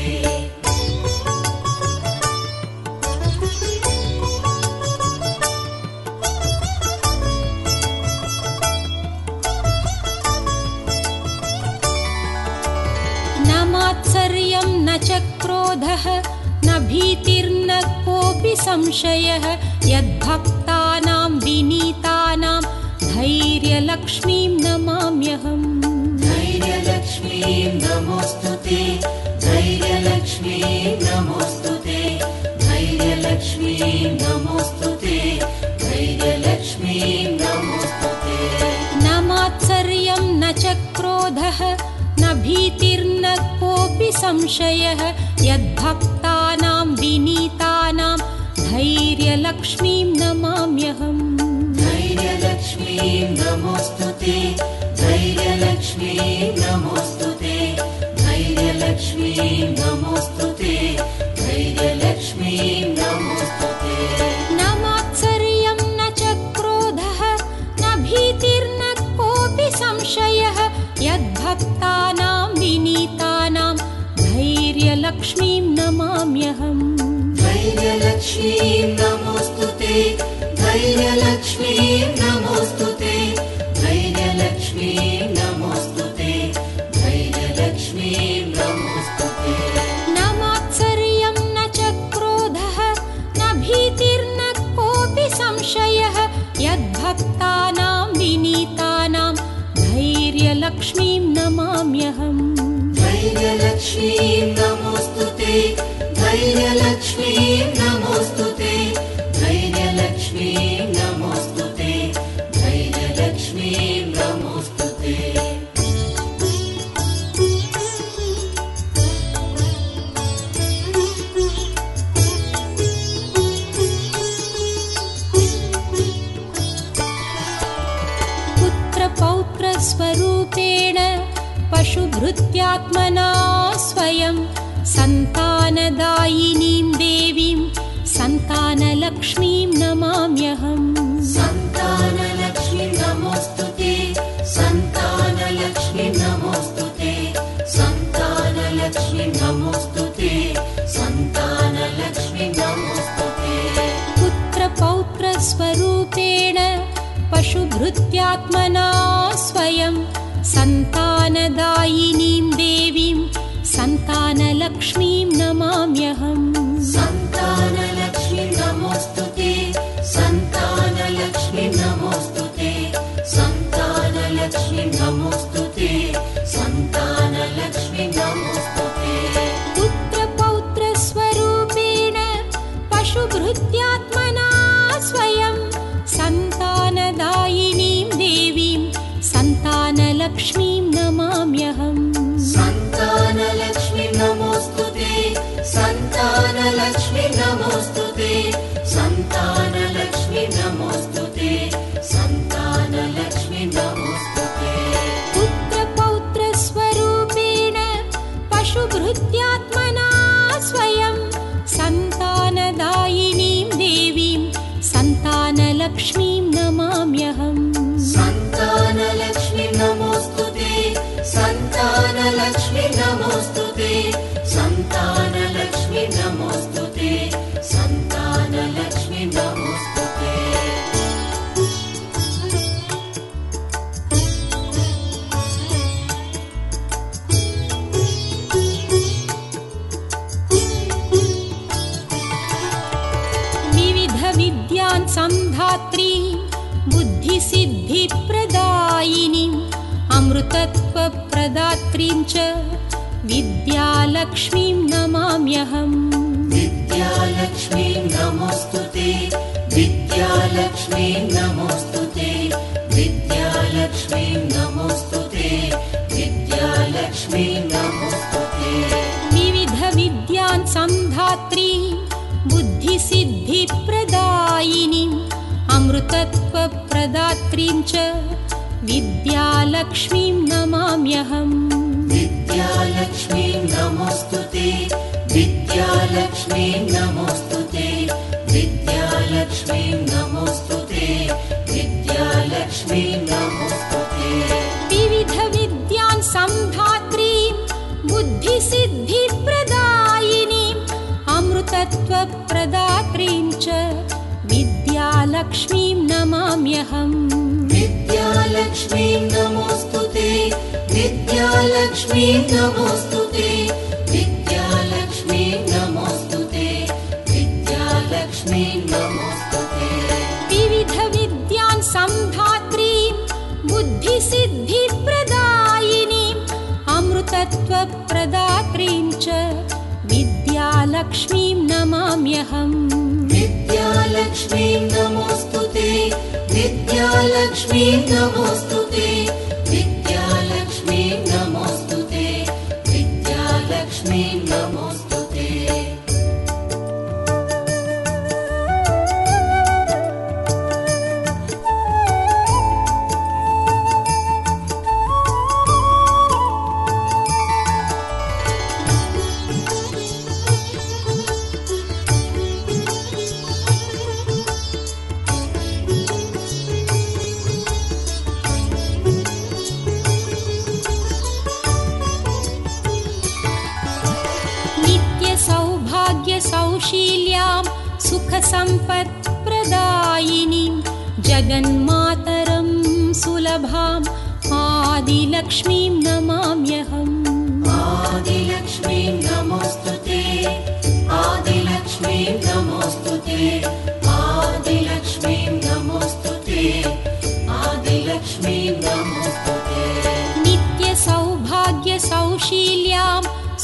S1: न मात्सर्यं न च क्रोधः न भीतिर्न कोऽपि संशयः यद्भक्तानां विनीतानां धैर्यलक्ष्मीं नमाम्यहम्
S2: धैर्यलक्ष्मीं नमोऽस्तुते धैर्यलक्ष्मीं नमोऽस्तुते धैर्यलक्ष्मीं नमोऽस्तुते धैर्यलक्ष्मीं नमोऽस्तुते
S1: न मात्सर्यं न च क्रोधः न भीतिर्न कोऽपि संशयः यद्भक्तानां विनीतानां धैर्यलक्ष्मीं नमाम्यहम्
S2: धैर्यलक्ष्मीं नमोऽस्तुते धैर्यलक्ष्मीं नमोऽस्तुते धैर्यलक्ष्मीं नमोऽस्तुते धैर्यलक्ष्मीं नमोऽस्तुते
S1: न मात्सर्यं न च क्रोधः न भीतिर्न कोऽपि संशयः यद्भक्तानां विनीतानां धैर्यलक्ष्मीं नमाम्यहम्
S2: धैर्यलक्ष्मीं नमोऽस्तुते धैर्यलक्ष्मीं नमोऽस्तुते धैर्यलक्ष्मीं नमोऽस्तुते धैर्यलक्ष्मीं नमोऽस्तुते
S1: न मात्सर्यं न च क्रोधः न भीतिर्न कोऽपि संशयः यद्भक्तानां विनीतानां धैर्यलक्ष्मीं नमाम्यहम्
S2: धैर्यलक्ष्मीं नमोऽस्तुते धैर्यलक्ष्मीं नमोऽस्तुते धैर्यलक्ष्मीं नमोऽस्तुते धैर्यलक्ष्मीं नमोऽस्तुते
S1: पुत्रपौत्रस्वरूपेण पशुभृत्यात्मना स्वयं सन्तानदायिनीं देवीं सन्तानलक्ष्मीं नमाम्यहम्
S2: सन्तानलक्ष्मीं नमोऽस्तुते सन्तानलक्ष्मीं नमोऽस्तुते सन्तानलक्ष्मीं नमोऽस्तुते सन्तानलक्ष्मीं नमोऽस्तुते
S1: पुत्रपौत्रस्वरूपेण पशुभृत्यात्मना स्वयं सन्तानदायिनीं देवीं सन्तानलक्ष्मीं नमाम्यहम्
S2: सन्तानलक्ष्मीं नमोऽस्तुते सन्तानलक्ष्मीं नमोऽस्तुते सन्तानलक्ष्मीं नमोऽस्तुते सन्तानलक्ष्मीं नमोऽस्तुते
S1: पुत्रपौत्रस्वरूपेण पशुभृत्यात्मना स्वयं सन्तानदायिनीं देवीं सन्तानलक्ष्मीं नमाम्यहम्
S2: सन्तानलक्ष्मीं नमोऽस्तुते सन्तानलक्ष्मीं नमोऽस्तुते सन्तानलक्ष्मीं नमोऽस्तुते सन्तानलक्ष्मीं नमोऽस्तुते
S1: पुत्रपौत्रस्वरूपेण पशुभृत्यात्मना स्वयं सन्तानदायिनीं देवीं सन्तानलक्ष्मीं नमाम्यहम्
S2: सन्तानलक्ष्मीं नमोऽस्तुते सन्तानलक्ष्मीं नमोऽस्तुते सन्तानलक्ष्मीं नमोऽस्तुते सन्तानलक्ष्मीं नमोऽस्तुते
S1: विविधविद्यान् संधात्री बुद्धिसिद्धिप्रदायिनीम् अमृतत्वप्रदात्रीं च विद्यालक्ष्मीं नमाम्यहम्
S2: विद्यालक्ष्मीं नमोऽस्तुते विद्यालक्ष्मीं नमोऽस्तुते विद्यालक्ष्मीं नमोऽस्तुते विद्यालक्ष्मीं नमोऽस्तुते
S1: विविध विद्यान् संधात्री बुद्धिसिद्धिप्रदायिनीम् अमृतत्वप्रदात्रीं च विद्यालक्ष्मीं नमाम्यहम्
S2: विद्यालक्ष्मीं नमोऽस्तुते विद्यालक्ष्मीं नमोऽस्तुते विद्यालक्ष्मीं नमोऽस्तुते विद्यालक्ष्मीं नमोऽस्तुते
S1: विविध विद्यान् संधात्रीं बुद्धिसिद्धिप्रदायिनीम् अमृतत्वप्रदात्रीं च विद्यालक्ष्मीं नमाम्यहम्
S2: विद्यालक्ष्मीं नमोऽस्तुते विद्यालक्ष्मीं नमोऽस्तुते विद्यालक्ष्मीं नमोऽस्तुते विद्यालक्ष्मीं नमोऽस्तुते
S1: विविध विद्यान् संधात्रीं बुद्धिसिद्धिप्रदायिनीम् अमृतत्वप्रदात्रीं च विद्यालक्ष्मीं नमाम्यहम्
S2: विद्यालक्ष्मीं नमोऽस्तुते विद्यालक्ष्मीं नमोऽस्तुते विद्यालक्ष्मीं नमोऽस्तुते विद्यालक्ष्मीं नमोऽस्तुते
S1: सौशील्यां सुखसम्पत्प्रदायिनीं जगन्मातरं सुलभाम् आदिलक्ष्मीं नमाम्यहम्
S2: आदिलक्ष्मीं नमोऽस्तुते आदिलक्ष्मीं नमोऽस्तुते आदिलक्ष्मीं नमोऽस्तुते आदिलक्ष्मीं नमोऽस्तुते
S1: नित्यसौभाग्यसौशील्यां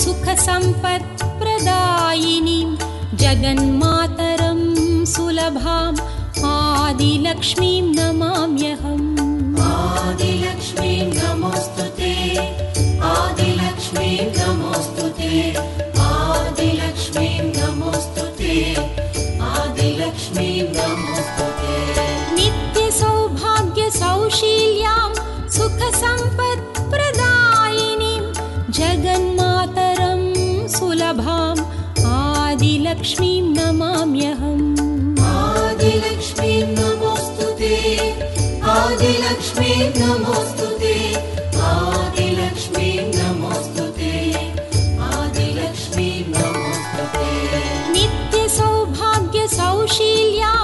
S1: सुखसम्पत्प्रदायिनीं जगन्मातरं सुलभाम् आदिलक्ष्मीं नमाम्यहम्
S2: आदिलक्ष्मीं नमोऽस्तुते आदिलक्ष्मीं नमोऽस्तुते आदिलक्ष्मीं नमोऽस्तुते आदिलक्ष्मीं नमोऽस्तुते
S1: नित्यसौभाग्यसौशील्यां सुखसम्पत्प्रदायिनीं जगन्मातरं सुलभाम् आदिलक्ष्मीं नमाम्यहम्
S2: आदिलक्ष्मीं नमोऽस्तुते आदिलक्ष्मीं नमोऽस्तुते आदिलक्ष्मीं नमोऽस्तुते आदिलक्ष्मीं नमोऽस्तुते
S1: नित्यसौभाग्यसौशील्यां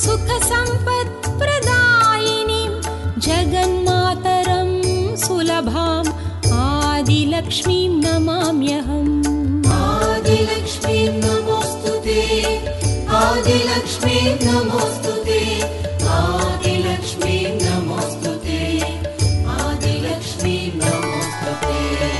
S1: सुखसम्पत्प्रदायिनीं जगन्मातरं सुलभाम् आदिलक्ष्मीं नमाम्यहम्
S2: आदिलक्ष्मीं नमोऽस्तुते आदिलक्ष्मीं नमोऽस्तुते आदिलक्ष्मीं नमोऽस्तुते आदिलक्ष्मीं नमोऽस्तुते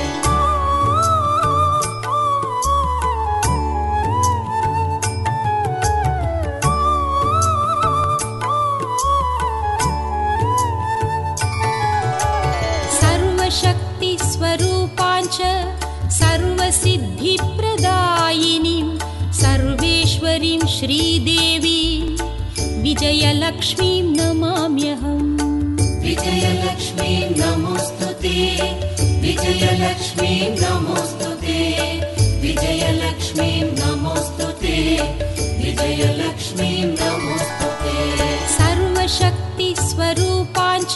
S1: सर्वशक्तिस्वरूपाञ्च सर्वसिद्धिप्रदायिनीं सर्वेश्वरीं श्रीदेवीं विजयलक्ष्मीं नमाम्यहम्
S2: विजयलक्ष्मीं नमोऽस्तुते विजयलक्ष्मीं नमोऽस्तुते विजयलक्ष्मीं नमोऽस्तुते विजयलक्ष्मीं नमोऽस्तुते
S1: सर्वशक्तिस्वरूपाञ्च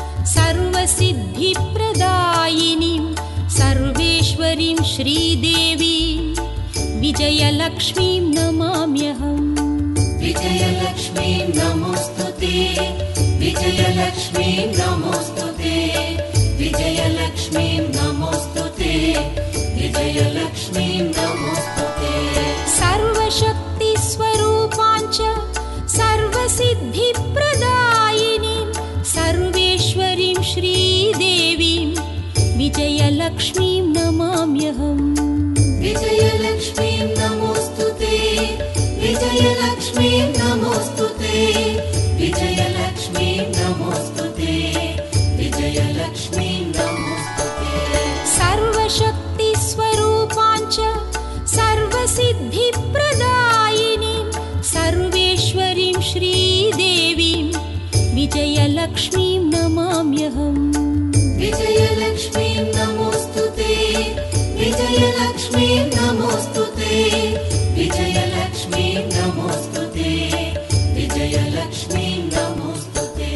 S1: सर्वसिद्धिप्रदायिनीं सर्वेश्वरीं श्रीदेवीं विजयलक्ष्मीं नमाम्यहम्
S2: विजयलक्ष्मीं नमोऽस्तुते विजयलक्ष्मीं नमोऽस्तुते विजयलक्ष्मीं नमोऽस्तुते विजयलक्ष्मीं नमोऽस्तुते
S1: सर्वशक्तिस्वरूपाञ्च सर्वसिद्धिप्रदायिनीं सर्वेश्वरीं श्रीदेवीं विजयलक्ष्मीं नमाम्यहम्
S2: विजयलक्ष्मीं नमोऽस्तुते विजयलक्ष्मीं नमोऽस्तुते
S1: सर्वेश्वरीं श्रीदेवीं विजयलक्ष्मीं नमाम्यहम्
S2: विजयलक्ष्मीं नमोऽस्तुते विजयलक्ष्मीं नमोऽस्तुते विजयलक्ष्मीं नमोऽस्तुते विजयलक्ष्मीं नमोऽस्तुते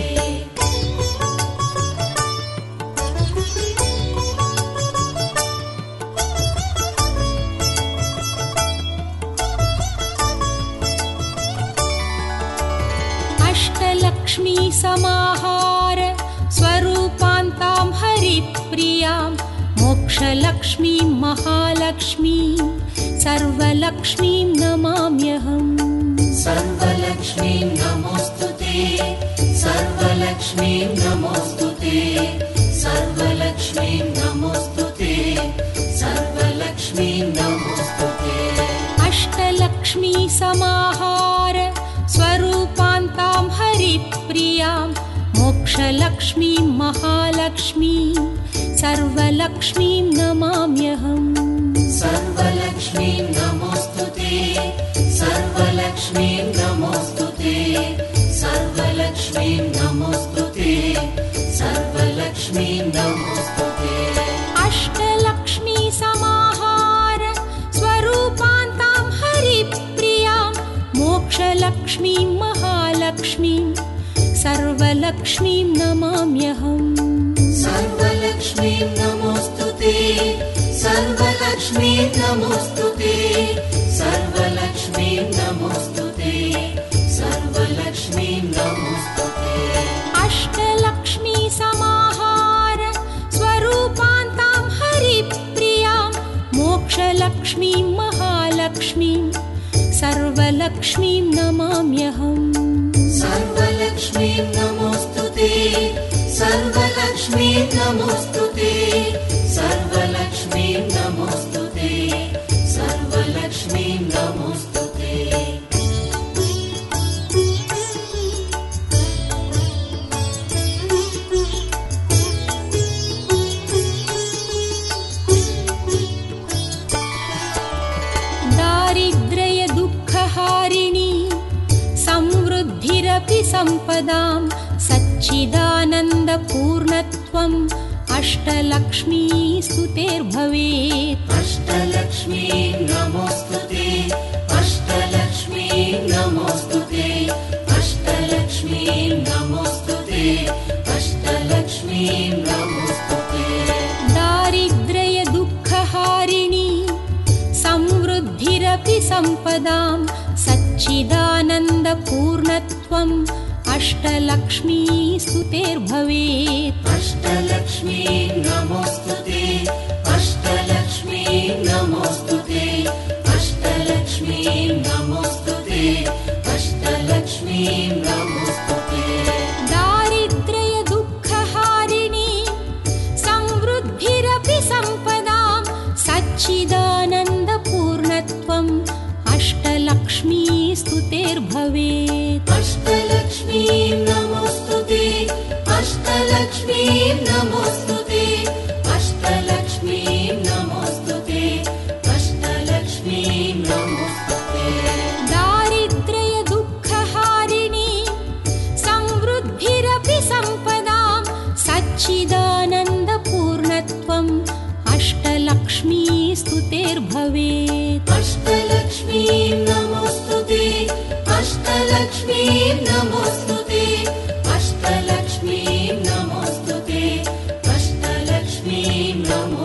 S1: अष्टलक्ष्मी समाहार स्वरूपान्तां हरिप्रियां मोक्षलक्ष्मीं महालक्ष्मीं सर्वलक्ष्मीं नमाम्यहम्
S2: सर्वलक्ष्मीं नमोऽस्तुते सर्वलक्ष्मीं नमोऽस्तुते सर्वलक्ष्मीं नमोऽस्तुते सर्वलक्ष्मीं नमोऽस्तुते
S1: अष्टलक्ष्मी समाहार स्वरूपान्तां हरिप्रियां मोक्षलक्ष्मीं महालक्ष्मीं सर्वलक्ष्मीं नमाम्यहम्
S2: सर्वलक्ष्मीं नमोऽस्तुते सर्वलक्ष्मीं नमोऽस्तुते सर्वलक्ष्मीं नमोऽस्तुते सर्वलक्ष्मीं नमोऽस्तुते
S1: अष्टलक्ष्मी समाहार स्वरूपान्तां हरिप्रियां मोक्षलक्ष्मीं महालक्ष्मीं सर्वलक्ष्मीं नमाम्यहम्
S2: सर्वलक्ष्मीं नमोऽस्तुते सर्वलक्ष्मीं नमोऽस्तुते सर्वलक्ष्मीं नमोऽस्तुते सर्वलक्ष्मीं नमोऽस्तुते
S1: अष्टलक्ष्मी समाहार स्वरूपान्तां हरिप्रियां मोक्षलक्ष्मीं महालक्ष्मीं सर्वलक्ष्मीं नमाम्यहम्
S2: सर्वलक्ष्मीं नमोऽस्तुते सर्वलक्ष्मीं नमोऽस्तुते सर्वलक्ष्मीं नमोऽस्तुते सर्वलक्ष्मीं नमोऽस्तुते
S1: दारिद्र्यदुःखहारिणी समृद्धिरपि सम्पदां सच्चिदानन्दपूर्णत्वम् अष्टलक्ष्मीस्तुतेर्भवेत्
S2: अष्टलक्ष्मीं नमोऽस्तुते अष्टलक्ष्मीं नमोऽस्तुते अष्टलक्ष्मीं नमोऽस्तुते अष्टलक्ष्मीं नमोऽस्तुते
S1: दारिद्र्यदुःखहारिणी समृद्धिरपि सम्पदां सच्चिदानन्दपूर्णत्वम् अष्टलक्ष्मीस्तुतेर्भवेत्
S2: अष्टलक्ष्मीं नमोऽस्तुते अष्टलक्ष्मीं नमोऽस्तुते अष्टलक्ष्मीं नमोऽस्तुते अष्टलक्ष्मीं नमोऽस्तुते
S1: दारिद्र्यदुःखहारिणी समृद्धिरपि सम्पदां सच्चिदानन्दपूर्णत्वम् अष्टलक्ष्मीस्तुतेर्भवेत्
S2: अष्टलक्ष्मीं नमोऽस्तुते अष्टलक्ष्मीं नमोऽस्तुते अष्टलक्ष्मीं नमोऽस्तुते अष्टलक्ष्मीं नमोऽस्तुते
S1: दारिद्र्यदुःखहारिणी समृद्धिरपि सम्पदां सच्चिदानन्दपूर्णत्वम् अष्टलक्ष्मीस्तुतेर्भवेत्
S2: अष्टलक्ष्मीं नमोऽस्तुते अष्टलक्ष्मीं नमोऽस्तुते अष्टलक्ष्मीं नमोऽस्तुते अष्टलक्ष्मीं नमोऽस्तुते